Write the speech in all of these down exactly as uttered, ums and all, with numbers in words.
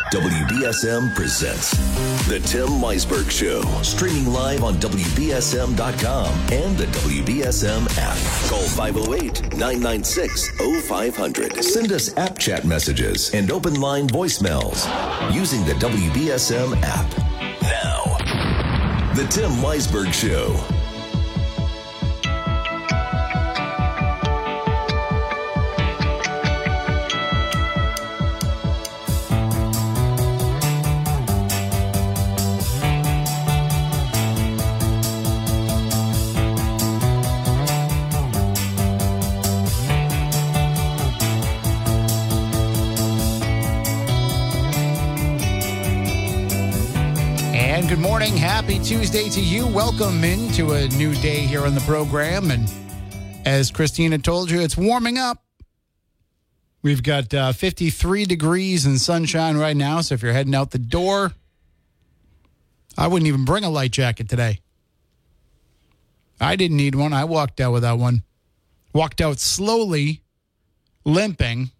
W B S M presents The Tim Weisberg Show. Streaming live on W B S M dot com and the W B S M app. Call five oh eight, nine nine six, oh five hundred. Send us app chat messages and open line voicemails using the W B S M app. Now, The Tim Weisberg Show. Good morning. Happy Tuesday to you. Welcome into a new day here on the program. And as Christina told you, it's warming up. We've got uh, fifty-three degrees and sunshine right now. So if you're heading out the door, I wouldn't even bring a light jacket today. I didn't need one. I walked out without one. Walked out slowly, limping,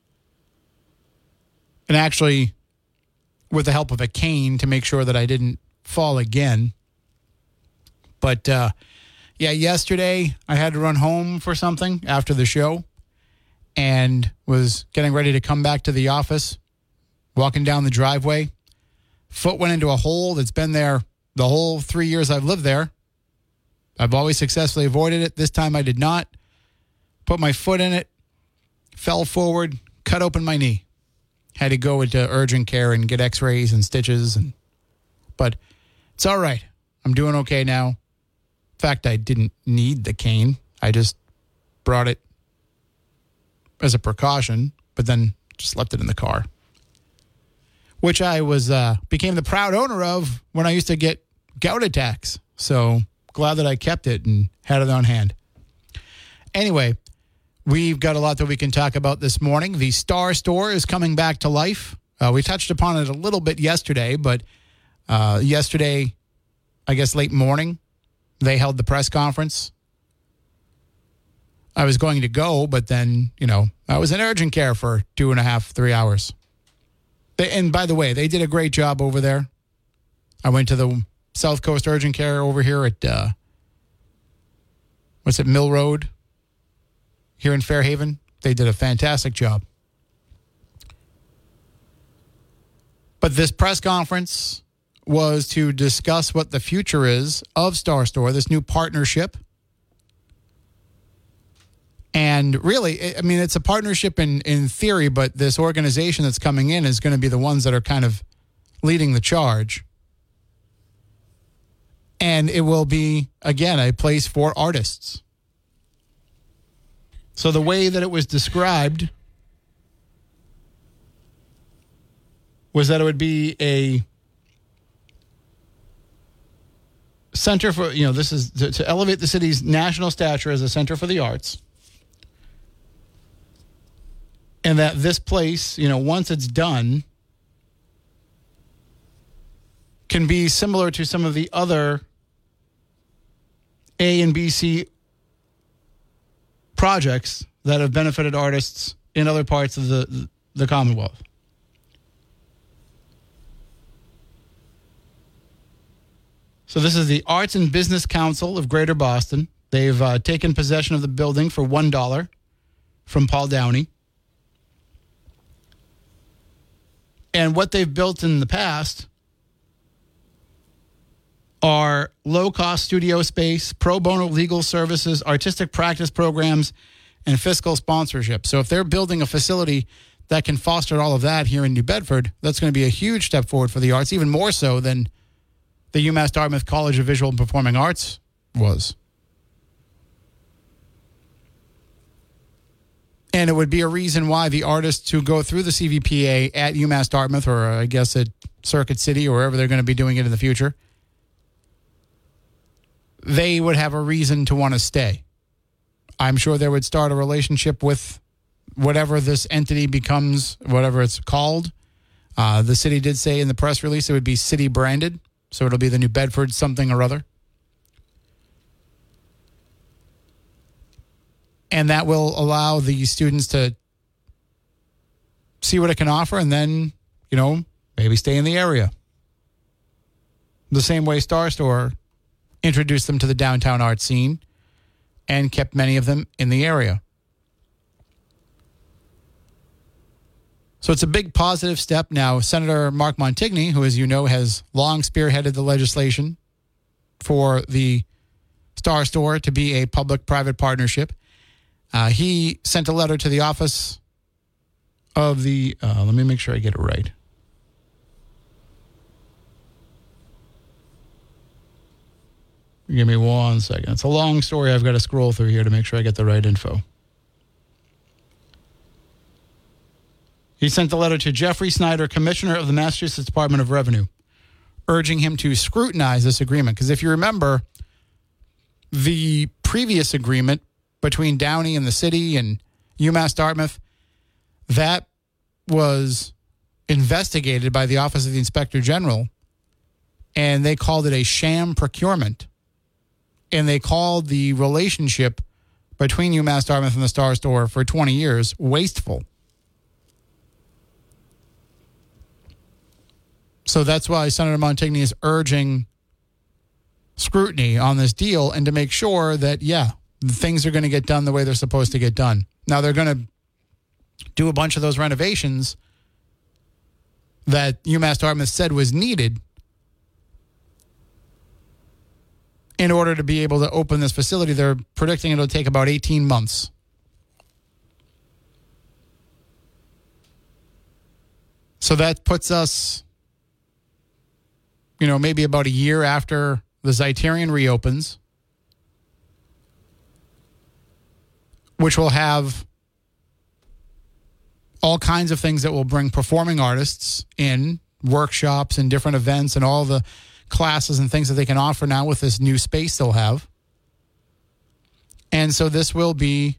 and actually with the help of a cane to make sure that I didn't fall again. But, uh, yeah, yesterday I had to run home for something after the show and was getting ready to come back to the office, walking down the driveway. Foot went into a hole that's been there the whole three years I've lived there. I've always successfully avoided it. This time I did not. Put my foot in it, fell forward, cut open my knee. Had to go into urgent care and get x-rays and stitches. and But it's all right. I'm doing okay now. In fact, I didn't need the cane. I just brought it as a precaution, but then just left it in the car, which I was uh, became the proud owner of when I used to get gout attacks. So glad that I kept it and had it on hand. Anyway, we've got a lot that we can talk about this morning. The Star Store is coming back to life. Uh, we touched upon it a little bit yesterday, but uh, yesterday, I guess late morning, they held the press conference. I was going to go, but then, you know, I was in urgent care for two and a half, three hours. They, and by the way, they did a great job over there. I went to the South Coast Urgent Care over here at, uh, what's it, Mill Road? Here in Fairhaven. They did a fantastic job. But this press conference was to discuss what the future is of Star Store, this new partnership. And really, I mean, it's a partnership in, in theory, but this organization that's coming in is going to be the ones that are kind of leading the charge. And it will be, again, a place for artists. So the way that it was described was that it would be a center for, you know, this is to, to elevate the city's national stature as a center for the arts. And that this place, you know, once it's done, can be similar to some of the other A and B C projects that have benefited artists in other parts of the, the Commonwealth. So this is the Arts and Business Council of Greater Boston. They've uh, taken possession of the building for one dollar from Paul Downey. And what they've built in the past are low-cost studio space, pro bono legal services, artistic practice programs, and fiscal sponsorship. So if they're building a facility that can foster all of that here in New Bedford, that's going to be a huge step forward for the arts, even more so than the UMass Dartmouth College of Visual and Performing Arts was. And it would be a reason why the artists who go through the C V P A at UMass Dartmouth, or I guess at Circuit City or wherever they're going to be doing it in the future, they would have a reason to want to stay. I'm sure they would start a relationship with whatever this entity becomes, whatever it's called. Uh, the city did say in the press release it would be city branded, so it'll be the New Bedford something or other. And that will allow the students to see what it can offer and then, you know, maybe stay in the area. The same way Star Store introduced them to the downtown art scene and kept many of them in the area. So it's a big positive step. Now, Senator Mark Montigny, who, as you know, has long spearheaded the legislation for the Star Store to be a public-private partnership, uh, he sent a letter to the office of the, uh, let me make sure I get it right. Give me one second. It's a long story. I've got to scroll through here to make sure I get the right info. He sent the letter to Jeffrey Snyder, Commissioner of the Massachusetts Department of Revenue, urging him to scrutinize this agreement. Because if you remember, the previous agreement between Downey and the city and UMass Dartmouth, that was investigated by the Office of the Inspector General, and they called it a sham procurement. And they called the relationship between UMass Dartmouth and the Star Store for twenty years wasteful. So that's why Senator Montigny is urging scrutiny on this deal and to make sure that, yeah, things are going to get done the way they're supposed to get done. Now, they're going to do a bunch of those renovations that UMass Dartmouth said was needed in order to be able to open this facility. They're predicting it'll take about eighteen months. So that puts us, you know, maybe about a year after the Zeiterion reopens, which will have all kinds of things that will bring performing artists in, workshops and different events and all the classes and things that they can offer now with this new space they'll have. And so this will be,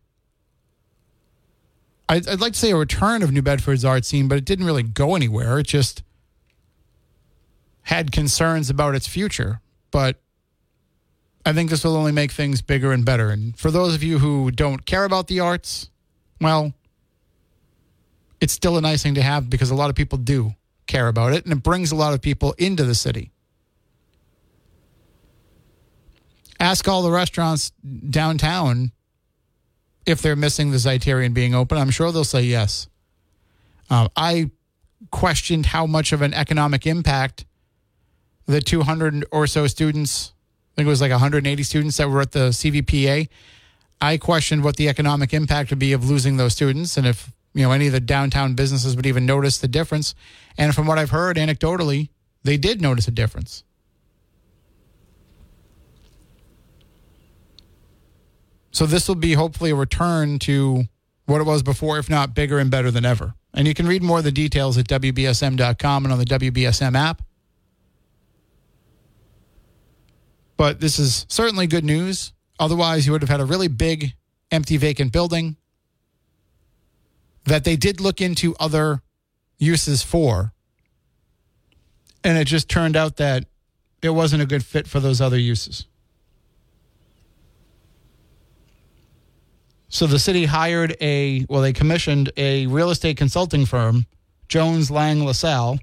I'd, I'd like to say a return of New Bedford's art scene, but it didn't really go anywhere. It just had concerns about its future. But I think this will only make things bigger and better. And for those of you who don't care about the arts, well, it's still a nice thing to have because a lot of people do care about it, and it brings a lot of people into the city. Ask all the restaurants downtown if they're missing the Zeiterion being open. I'm sure they'll say yes. Uh, I questioned how much of an economic impact the two hundred or so students, I think it was like one hundred eighty students that were at the C V P A. I questioned what the economic impact would be of losing those students and if, you know, any of the downtown businesses would even notice the difference. And from what I've heard anecdotally, they did notice a difference. So this will be hopefully a return to what it was before, if not bigger and better than ever. And you can read more of the details at W B S M dot com and on the W B S M app. But this is certainly good news. Otherwise, you would have had a really big, empty, vacant building that they did look into other uses for. And it just turned out that it wasn't a good fit for those other uses. So the city hired a, well, they commissioned a real estate consulting firm, Jones Lang LaSalle,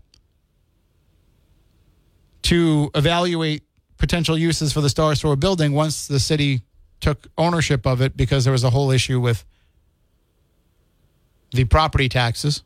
to evaluate potential uses for the Star Store building once the city took ownership of it, because there was a whole issue with the property taxes.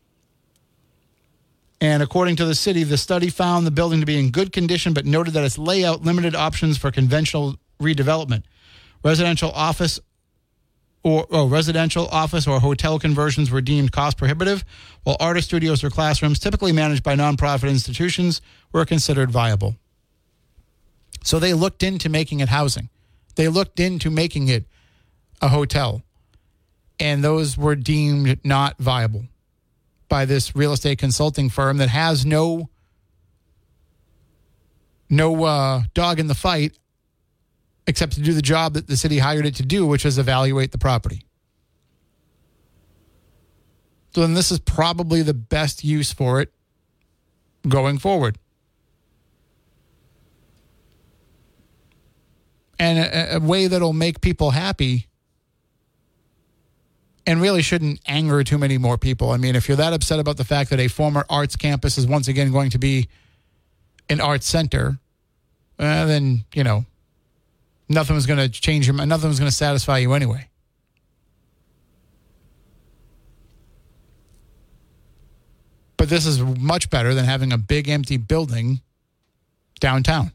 And according to the city, the study found the building to be in good condition, but noted that its layout limited options for conventional redevelopment. Residential office or oh, residential office or hotel conversions were deemed cost prohibitive, while artist studios or classrooms typically managed by nonprofit institutions were considered viable. So they looked into making it housing. They looked into making it a hotel. And those were deemed not viable by this real estate consulting firm that has no, no uh, dog in the fight except to do the job that the city hired it to do, which is evaluate the property. So then this is probably the best use for it going forward. And a, a way that'll make people happy and really shouldn't anger too many more people. I mean, if you're that upset about the fact that a former arts campus is once again going to be an arts center, uh, then, you know, nothing was going to change your mind. Nothing was going to satisfy you anyway. But this is much better than having a big empty building downtown.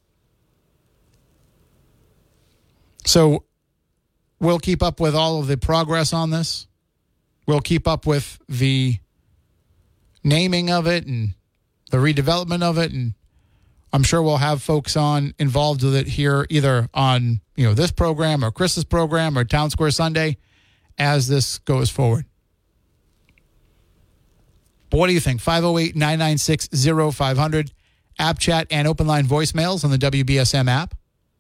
So we'll keep up with all of the progress on this. We'll keep up with the naming of it and the redevelopment of it. And I'm sure we'll have folks on involved with it here, either on, you know, this program or Chris's program or Town Square Sunday as this goes forward. But what do you think? five oh eight, nine nine six, oh five hundred, app chat and open line voicemails on the W B S M app.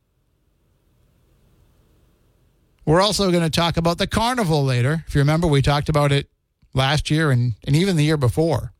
We're also going to talk about the carnival later. If you remember, we talked about it last year and, and even the year before.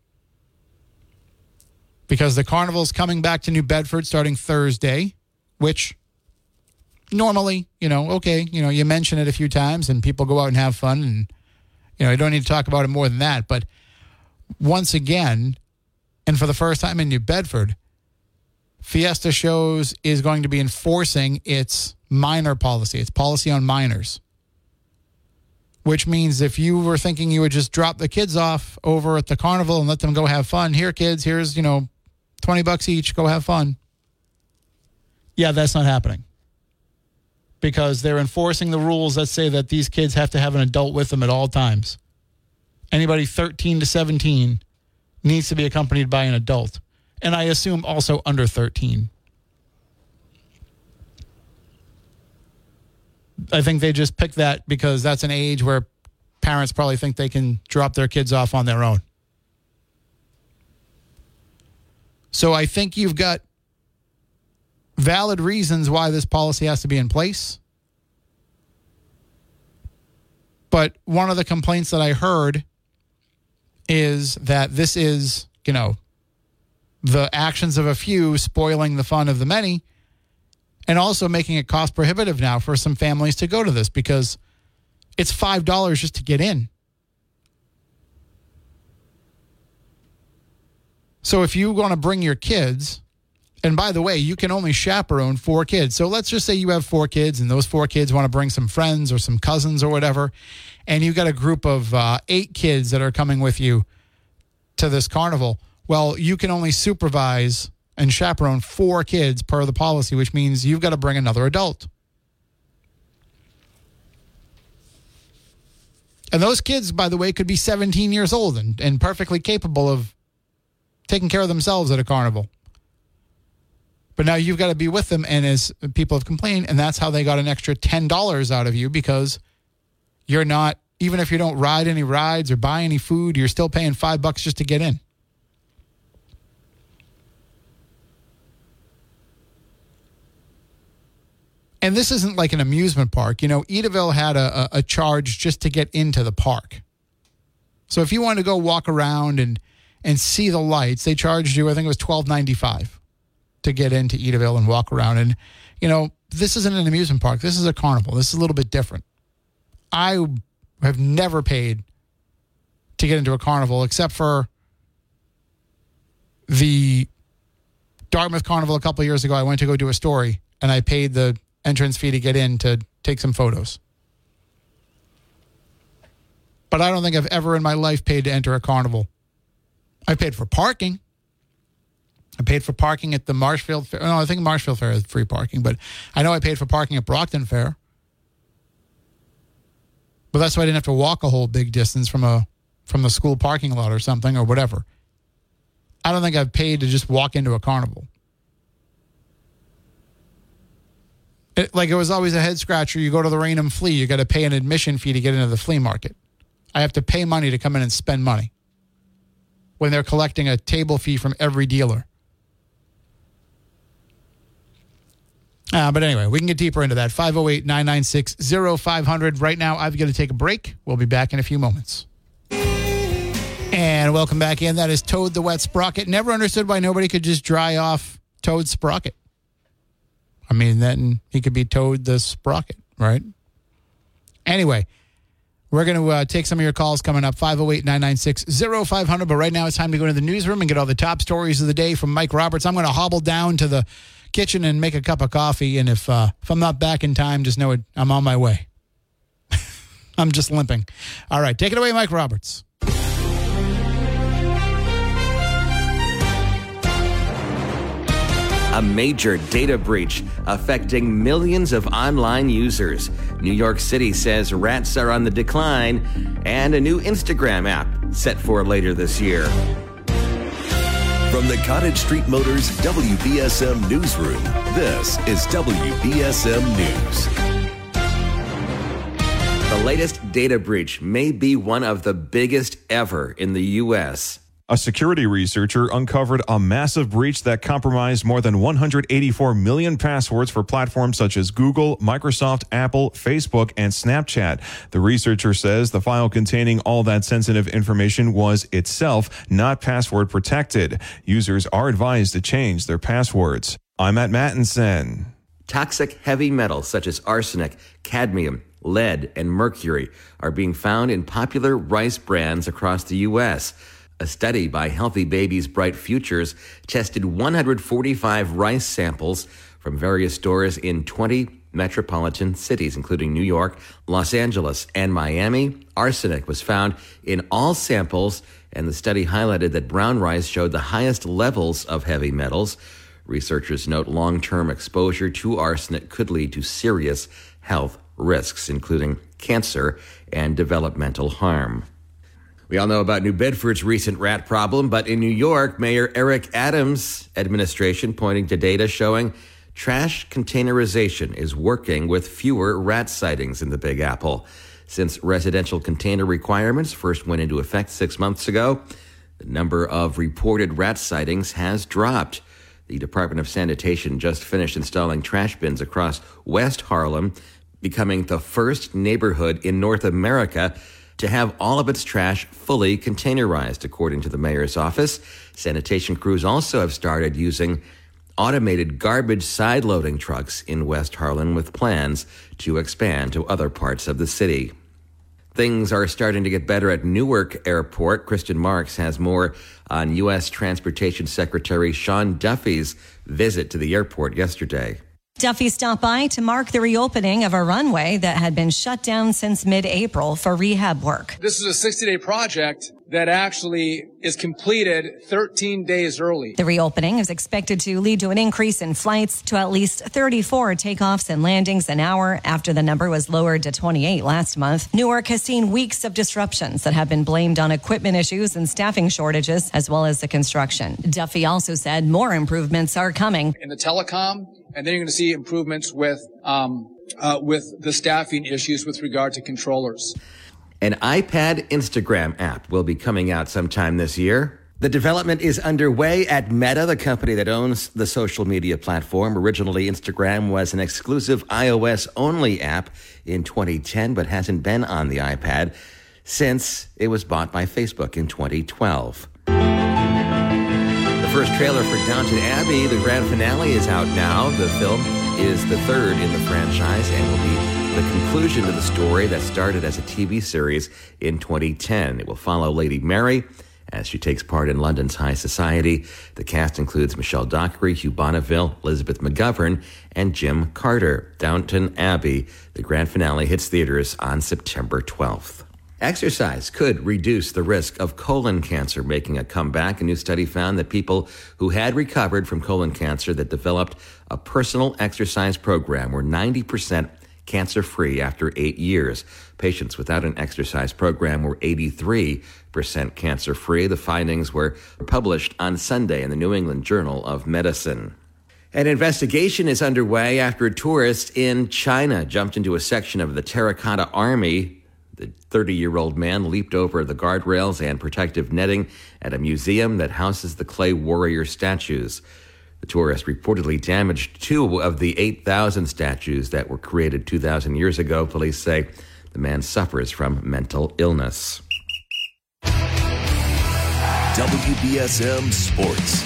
Because the carnival's coming back to New Bedford starting Thursday, which normally, you know, okay, you know, you mention it a few times and people go out and have fun and, you know, you don't need to talk about it more than that. But once again, and for the first time in New Bedford, Fiesta Shows is going to be enforcing its minor policy, its policy on minors. Which means if you were thinking you would just drop the kids off over at the carnival and let them go have fun, here kids, here's, you know, twenty bucks each, go have fun. Yeah, that's not happening. Because they're enforcing the rules that say that these kids have to have an adult with them at all times. Anybody thirteen to seventeen needs to be accompanied by an adult. And I assume also under thirteen. I think they just picked that because that's an age where parents probably think they can drop their kids off on their own. So I think you've got valid reasons why this policy has to be in place. But one of the complaints that I heard is that this is, you know, the actions of a few spoiling the fun of the many, and also making it cost prohibitive now for some families to go to this because it's five dollars just to get in. So if you want to bring your kids, and by the way, you can only chaperone four kids. So let's just say you have four kids and those four kids want to bring some friends or some cousins or whatever, and you've got a group of uh, eight kids that are coming with you to this carnival. Well, you can only supervise and chaperone four kids per the policy, which means you've got to bring another adult. And those kids, by the way, could be seventeen years old and, and perfectly capable of taking care of themselves at a carnival. But now you've got to be with them, and as people have complained, and that's how they got an extra ten dollars out of you because you're not, even if you don't ride any rides or buy any food, you're still paying five bucks just to get in. And this isn't like an amusement park. You know, Edaville had a, a, a charge just to get into the park. So if you wanted to go walk around and, and see the lights, they charged you, I think it was twelve ninety-five to get into Edaville and walk around. And, you know, this isn't an amusement park. This is a carnival. This is a little bit different. I have never paid to get into a carnival except for the Dartmouth Carnival a couple of years ago. I went to go do a story, and I paid the entrance fee to get in to take some photos. But I don't think I've ever in my life paid to enter a carnival. I paid for parking. I paid for parking at the Marshfield Fair. No, I think Marshfield Fair is free parking, but I know I paid for parking at Brockton Fair. But that's why I didn't have to walk a whole big distance from a from the school parking lot or something or whatever. I don't think I've paid to just walk into a carnival. It, like it was always a head scratcher. You go to the Rainham Flea, you got to pay an admission fee to get into the flea market. I have to pay money to come in and spend money when they're collecting a table fee from every dealer. Uh, but anyway, we can get deeper into that. five oh eight, nine nine six, oh five hundred. Right now, I've got to take a break. We'll be back in a few moments. And welcome back in. That is Toad the Wet Sprocket. Never understood why nobody could just dry off Toad Sprocket. I mean, then he could be Toad the Sprocket, right? Anyway, We're going to uh, take some of your calls coming up, five oh eight, nine nine six, oh five hundred. But right now it's time to go into the newsroom and get all the top stories of the day from Mike Roberts. I'm going to hobble down to the kitchen and make a cup of coffee. And if uh, if I'm not back in time, just know it, I'm on my way. I'm just limping. All right, take it away, Mike Roberts. A major data breach affecting millions of online users. New York City says rats are on the decline, and a new Instagram app set for later this year. From the Cottage Street Motors W B S M Newsroom, this is W B S M News. The latest data breach may be one of the biggest ever in the U S A security researcher uncovered a massive breach that compromised more than one hundred eighty-four million passwords for platforms such as Google, Microsoft, Apple, Facebook, and Snapchat. The researcher says the file containing all that sensitive information was itself not password protected. Users are advised to change their passwords. I'm Matt Mattinson. Toxic heavy metals such as arsenic, cadmium, lead, and mercury are being found in popular rice brands across the U S A study by Healthy Babies Bright Futures tested one hundred forty-five rice samples from various stores in twenty metropolitan cities, including New York, Los Angeles, and Miami. Arsenic was found in all samples, and the study highlighted that brown rice showed the highest levels of heavy metals. Researchers note long-term exposure to arsenic could lead to serious health risks, including cancer and developmental harm. We all know about New Bedford's recent rat problem, but in New York, Mayor Eric Adams' administration pointing to data showing trash containerization is working with fewer rat sightings in the Big Apple. Since residential container requirements first went into effect six months ago, the number of reported rat sightings has dropped. The Department of Sanitation just finished installing trash bins across West Harlem, becoming the first neighborhood in North America to have all of its trash fully containerized, according to the mayor's office. Sanitation crews also have started using automated garbage side-loading trucks in West Harlem with plans to expand to other parts of the city. Things are starting to get better at Newark Airport. Kristen Marks has more on U S Transportation Secretary Sean Duffy's visit to the airport yesterday. Duffy stopped by to mark the reopening of a runway that had been shut down since mid-April for rehab work. This is a sixty-day project that actually is completed thirteen days early. The reopening is expected to lead to an increase in flights to at least thirty-four takeoffs and landings an hour after the number was lowered to twenty-eight last month. Newark has seen weeks of disruptions that have been blamed on equipment issues and staffing shortages, as well as the construction. Duffy also said more improvements are coming. In the telecom, and then you're going to see improvements with um, uh, with the staffing issues with regard to controllers. An iPad Instagram app will be coming out sometime this year. The development is underway at Meta, the company that owns the social media platform. Originally, Instagram was an exclusive iOS-only app in twenty ten, but hasn't been on the iPad since it was bought by Facebook in twenty twelve. The first trailer for Downton Abbey, the grand finale, is out now. The film is the third in the franchise and will be the conclusion to the story that started as a T V series in twenty ten. It will follow Lady Mary as she takes part in London's high society. The cast includes Michelle Dockery, Hugh Bonneville, Elizabeth McGovern, and Jim Carter. Downton Abbey, the grand finale, hits theaters on September twelfth. Exercise could reduce the risk of colon cancer making a comeback. A new study found that people who had recovered from colon cancer that developed a personal exercise program were ninety percent cancer-free after eight years. Patients without an exercise program were eighty-three percent cancer-free. The findings were published on Sunday in the New England Journal of Medicine. An investigation is underway after a tourist in China jumped into a section of the Terracotta Army. The thirty-year-old man leaped over the guardrails and protective netting at a museum that houses the clay warrior statues. The tourist reportedly damaged two of the eight thousand statues that were created two thousand years ago. Police say the man suffers from mental illness. W B S M Sports.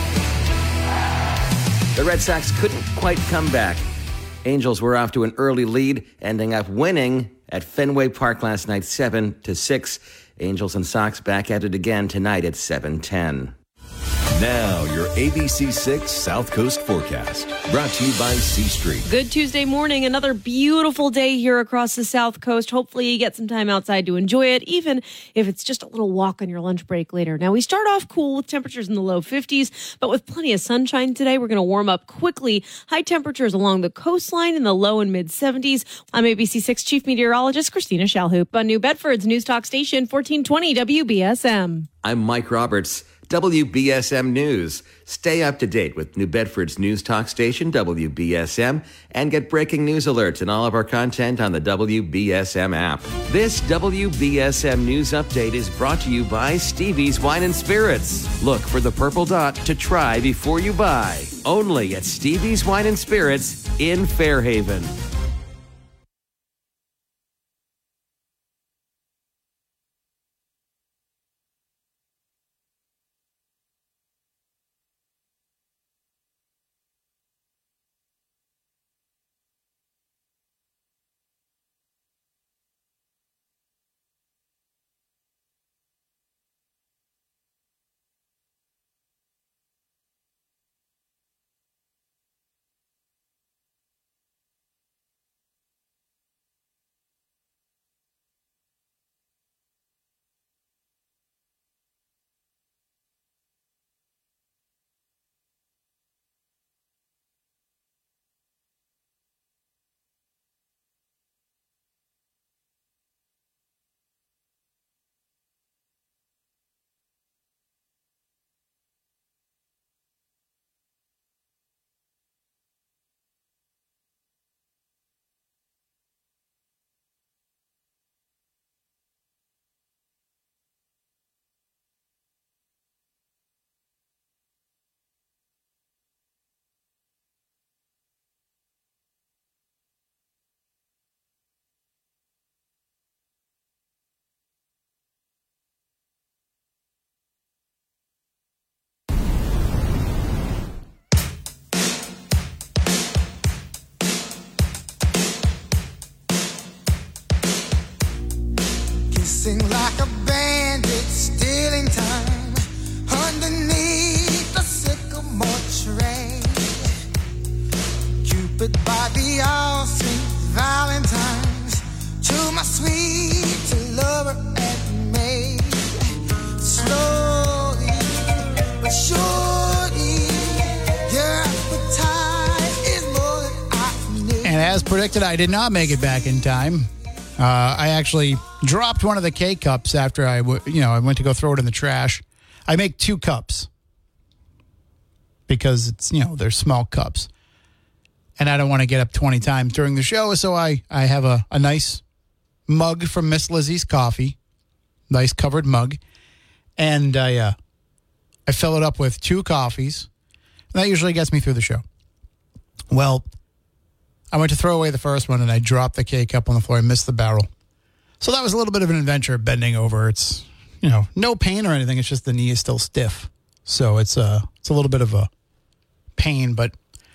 The Red Sox couldn't quite come back. Angels were off to an early lead, ending up winning At Fenway Park last night, seven to six. Angels and Sox back at it again tonight at seven ten. Now, your A B C six South Coast forecast. Brought to you by C Street. Good Tuesday morning. Another beautiful day here across the South Coast. Hopefully you get some time outside to enjoy it, even if it's just a little walk on your lunch break later. Now, we start off cool with temperatures in the low fifties, but with plenty of sunshine today, we're going to warm up quickly. High temperatures along the coastline in the low and mid seventies. I'm A B C six Chief Meteorologist Christina Shalhoop on New Bedford's News Talk Station, fourteen twenty W B S M. I'm Mike Roberts. W B S M News. Stay up to date with New Bedford's news talk station, W B S M, and get breaking news alerts and all of our content on the W B S M app. This W B S M News Update is brought to you by Stevie's Wine and Spirits. Look for the purple dot to try before you buy. Only at Stevie's Wine and Spirits in Fairhaven. Sing like a bandit, stealing time underneath the sycamore tree. Cupid by the all-sweet Valentine's, to my sweet lover and maid. Slowly but surely, your appetite is more than I need. And as predicted, I did not make it back in time. Uh, I actually dropped one of the K-cups after I, w- you know, I went to go throw it in the trash. I make two cups because it's, you know, they're small cups. And I don't want to get up twenty times during the show, so I, I have a, a nice mug from Miss Lizzie's Coffee, nice covered mug, and I, uh, I fill it up with two coffees. And that usually gets me through the show. Well, I went to throw away the first one, and I dropped the K-cup on the floor. I missed the barrel. So that was a little bit of an adventure bending over. It's, you know, no pain or anything. It's just the knee is still stiff. So it's a, it's a little bit of a pain, but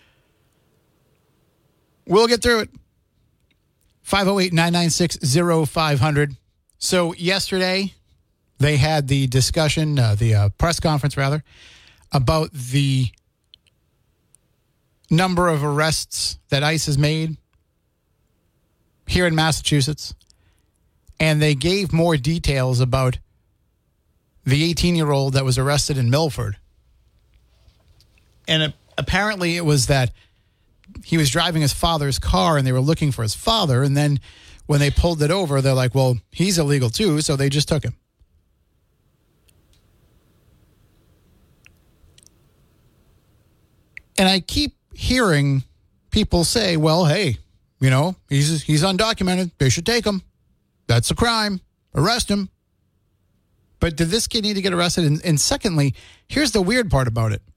we'll get through it. five oh eight, nine nine six, oh five hundred. So yesterday, they had the discussion, uh, the uh, press conference, rather, about the number of arrests that ICE has made here in Massachusetts. And they gave more details about the eighteen-year-old that was arrested in Milford. And it, apparently it was that he was driving his father's car and they were looking for his father. And then when they pulled it over, they're like, well, he's illegal too, so they just took him. And I keep hearing people say, well, hey, you know, he's he's undocumented. They should take him. That's a crime. Arrest him. But did this kid need to get arrested? And, and secondly, here's the weird part about it.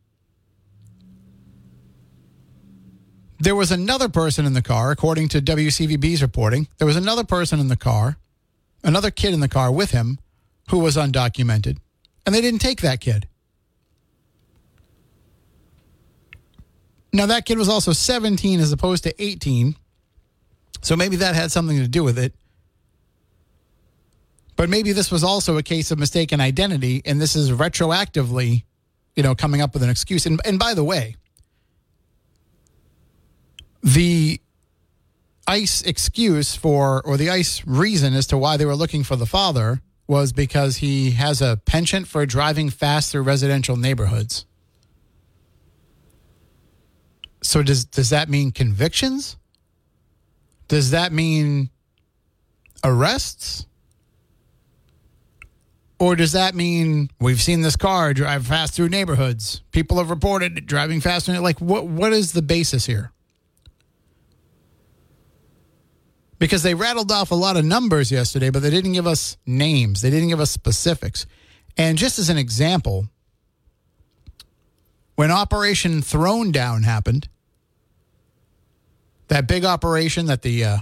There was another person in the car, according to W C V B's reporting. There was another person in the car, another kid in the car with him who was undocumented. And they didn't take that kid. Now, that kid was also seventeen as opposed to eighteen. So maybe that had something to do with it. But maybe this was also a case of mistaken identity, and this is retroactively, you know, coming up with an excuse. And, and by the way, the ICE excuse for, or the ICE reason as to why they were looking for the father was because he has a penchant for driving fast through residential neighborhoods. So does does that mean convictions? Does that mean arrests? Or does that mean we've seen this car drive fast through neighborhoods? People have reported it driving fast. Like, what what is the basis here? Because they rattled off a lot of numbers yesterday, but they didn't give us names. They didn't give us specifics. And just as an example, when Operation Throne Down happened, that big operation that the uh,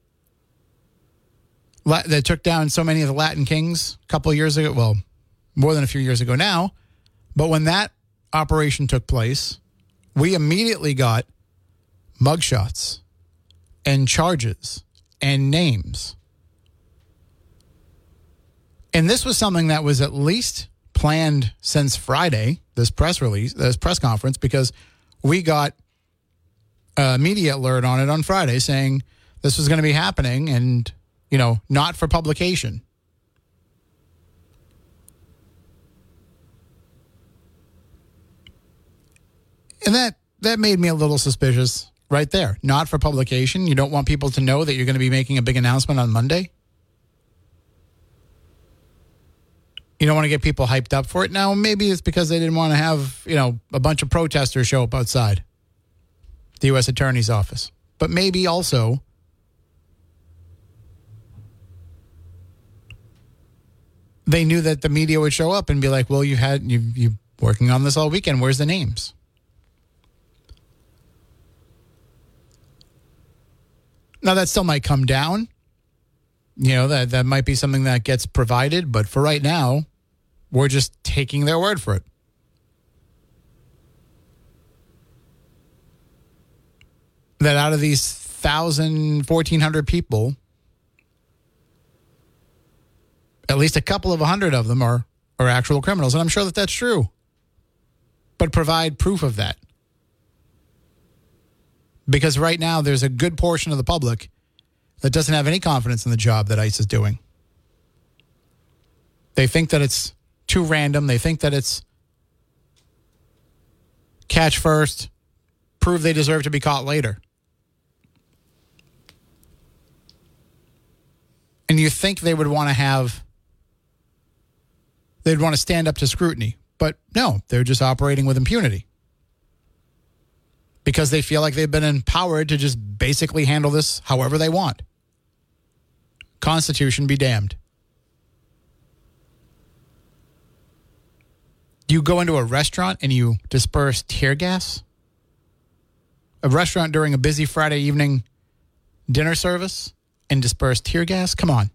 La- that took down so many of the Latin kings a couple of years ago, well, more than a few years ago now, but when that operation took place, we immediately got mugshots and charges and names. And this was something that was at least planned since Friday, this press release, this press conference, because we got a media alert on it on Friday saying this was going to be happening and, you know, not for publication. And that, that made me a little suspicious right there. Not for publication. You don't want people to know that you're going to be making a big announcement on Monday. You don't want to get people hyped up for it. Now, maybe it's because they didn't want to have, you know, a bunch of protesters show up outside the U S Attorney's office. But maybe also they knew that the media would show up and be like, well, you had, you you working on this all weekend. Where's the names? Now, that still might come down. You know, that, that might be something that gets provided. But for right now, we're just taking their word for it. That out of these one thousand, fourteen hundred people, at least a couple of hundred of them are, are actual criminals. And I'm sure that that's true. But provide proof of that. Because right now, there's a good portion of the public that doesn't have any confidence in the job that ICE is doing. They think that it's too random. They think that it's catch first, prove they deserve to be caught later. And you think they would want to have, they'd want to stand up to scrutiny. But no, they're just operating with impunity. Because they feel like they've been empowered to just basically handle this however they want. Constitution be damned. Do you go into a restaurant and you disperse tear gas? A restaurant during a busy Friday evening dinner service and disperse tear gas? Come on.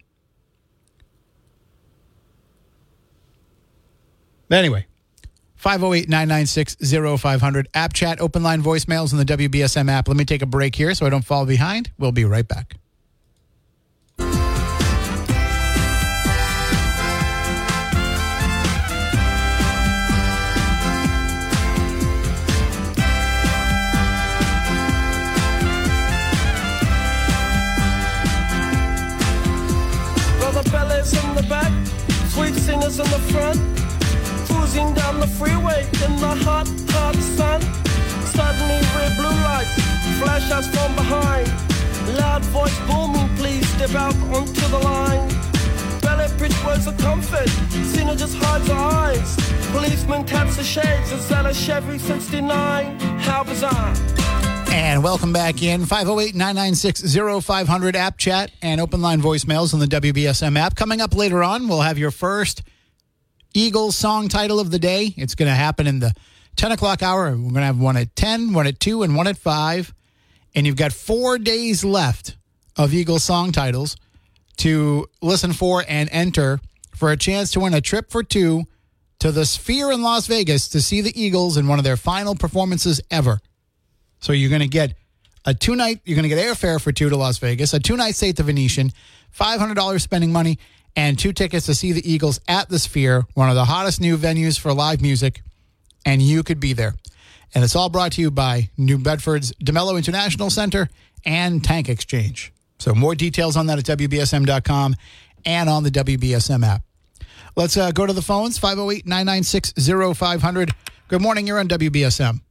But anyway. five oh eight, nine nine six, oh five hundred. App chat, open line voicemails in the W B S M app. Let me take a break here so I don't fall behind. We'll be right back. Brother Bellas in the back, sweet singers in the front. Cruising down the freeway in the hot, hot sun. Suddenly red blue lights flash us from behind. Loud voice booming, please step out onto the line. Ballet bridge words of comfort, Cena just hides her eyes. Policeman taps the shades, is that a Chevy sixty-nine? How bizarre. And welcome back in. five oh eight, nine nine six, oh five hundred app chat and open line voicemails on the W B S M app. Coming up later on, we'll have your first Eagles song title of the day. It's going to happen in the ten o'clock hour. We're going to have one at ten, one at two, and one at five. And you've got four days left of Eagles song titles to listen for and enter for a chance to win a trip for two to the Sphere in Las Vegas to see the Eagles in one of their final performances ever. So you're going to get a two-night, you're going to get airfare for two to Las Vegas, a two-night stay at the Venetian, five hundred dollars spending money, and two tickets to see the Eagles at the Sphere, one of the hottest new venues for live music, and you could be there. And it's all brought to you by New Bedford's DeMello International Center and Tank Exchange. So more details on that at W B S M dot com and on the W B S M app. Let's uh, go to the phones, five oh eight, nine nine six, oh five hundred. Good morning, you're on W B S M.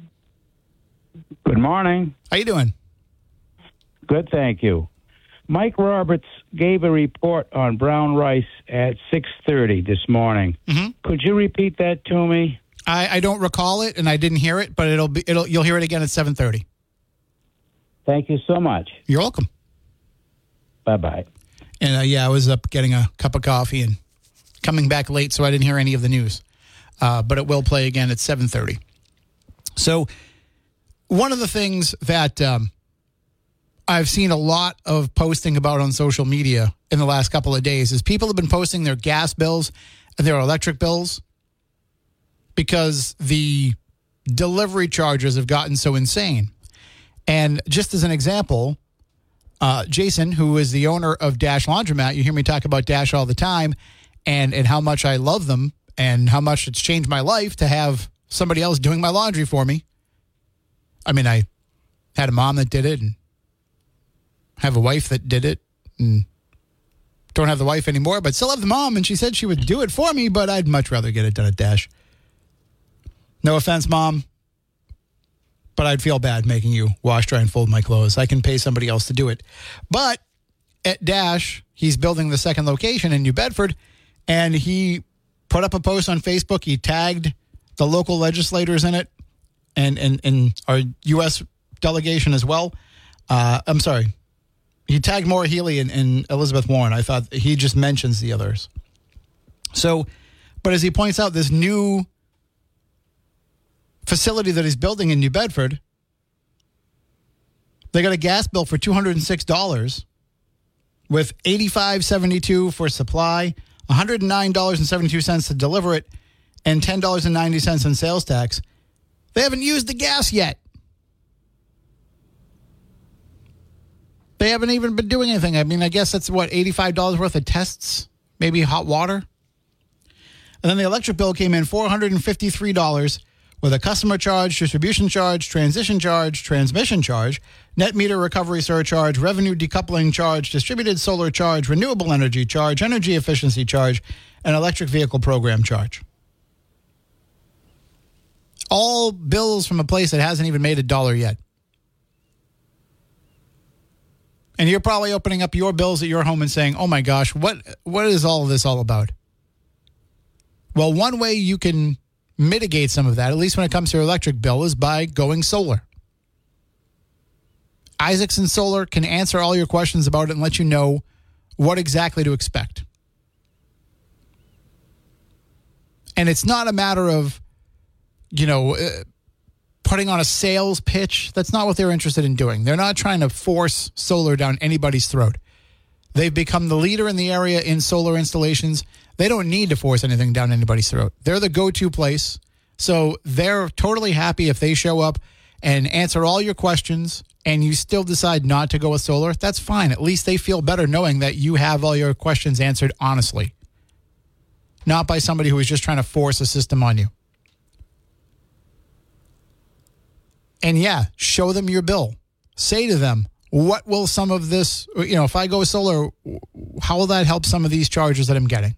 Good morning. How you doing? Good, thank you. Mike Roberts gave a report on brown rice at six thirty this morning. Mm-hmm. Could you repeat that to me? I, I don't recall it, and I didn't hear it, but it'll be it'll you'll hear it again at seven thirty. Thank you so much. You're welcome. Bye-bye. And uh, yeah, I was up getting a cup of coffee and coming back late, so I didn't hear any of the news. Uh, but it will play again at seven thirty. So one of the things that um, I've seen a lot of posting about on social media in the last couple of days is people have been posting their gas bills and their electric bills because the delivery charges have gotten so insane. And just as an example, uh, Jason, who is the owner of Dash Laundromat, you hear me talk about Dash all the time and, and how much I love them and how much it's changed my life to have somebody else doing my laundry for me. I mean, I had a mom that did it and have a wife that did it and don't have the wife anymore, but still have the mom, and she said she would do it for me, but I'd much rather get it done at Dash. No offense, Mom, but I'd feel bad making you wash, dry, and fold my clothes. I can pay somebody else to do it. But at Dash, he's building the second location in New Bedford, and he put up a post on Facebook. He tagged the local legislators in it and, and, and our U S delegation as well. Uh, I'm sorry. He tagged Maura Healey and, and Elizabeth Warren. I thought he just mentions the others. So, but as he points out, this new facility that he's building in New Bedford, they got a gas bill for two hundred six dollars with eighty-five dollars and seventy-two cents for supply, one hundred nine dollars and seventy-two cents to deliver it, and ten dollars and ninety cents in sales tax. They haven't used the gas yet. They haven't even been doing anything. I mean, I guess that's, what, eighty-five dollars worth of tests? Maybe hot water? And then the electric bill came in four hundred fifty-three dollars with a customer charge, distribution charge, transition charge, transmission charge, net meter recovery surcharge, revenue decoupling charge, distributed solar charge, renewable energy charge, energy efficiency charge, and electric vehicle program charge. All bills from a place that hasn't even made a dollar yet. And you're probably opening up your bills at your home and saying, oh my gosh, what what is all of this all about? Well, one way you can mitigate some of that, at least when it comes to your electric bill, is by going solar. Isaacson Solar can answer all your questions about it and let you know what exactly to expect. And it's not a matter of, you know, uh, putting on a sales pitch. That's not what they're interested in doing. They're not trying to force solar down anybody's throat. They've become the leader in the area in solar installations. They don't need to force anything down anybody's throat. They're the go-to place. So they're totally happy if they show up and answer all your questions and you still decide not to go with solar. That's fine. At least they feel better knowing that you have all your questions answered honestly, not by somebody who is just trying to force a system on you. And yeah, show them your bill. Say to them, what will some of this, you know, if I go solar, how will that help some of these charges that I'm getting?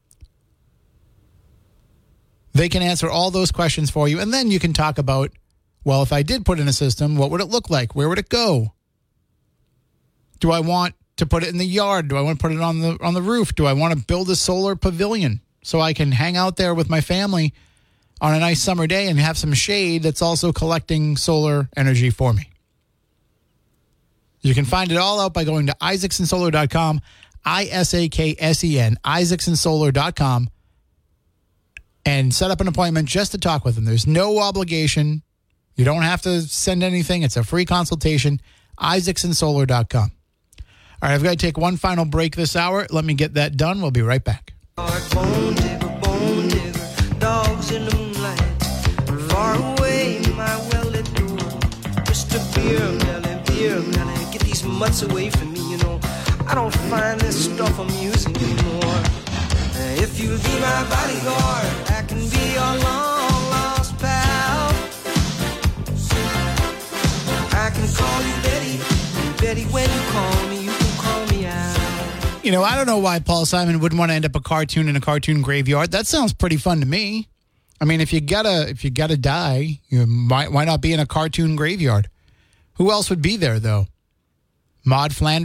They can answer all those questions for you. And then you can talk about, well, if I did put in a system, what would it look like? Where would it go? Do I want to put it in the yard? Do I want to put it on the on the roof? Do I want to build a solar pavilion so I can hang out there with my family on a nice summer day and have some shade that's also collecting solar energy for me? You can find it all out by going to isaacson solar dot com, I S A K S E N, isaacson solar dot com, and set up an appointment just to talk with them. There's no obligation. You don't have to send anything. It's a free consultation, isaacson solar dot com. All right, I've got to take one final break this hour. Let me get that done. We'll be right back. Bone digger, bone digger, dogs in the moonlight, far away, my well-lit door. Mister Beer Melly, Beer Melly, get these mutts away from me, you know. I don't find this stuff amusing anymore. Uh, If you'll be my bodyguard, I can be your long lost pal. I can call you Betty, and Betty, when you call me, you can call me out. You know, I don't know why Paul Simon wouldn't want to end up a cartoon in a cartoon graveyard. That sounds pretty fun to me. I mean, if you gotta if you gotta die, you might why not be in a cartoon graveyard? Who else would be there though? Maud Flanders.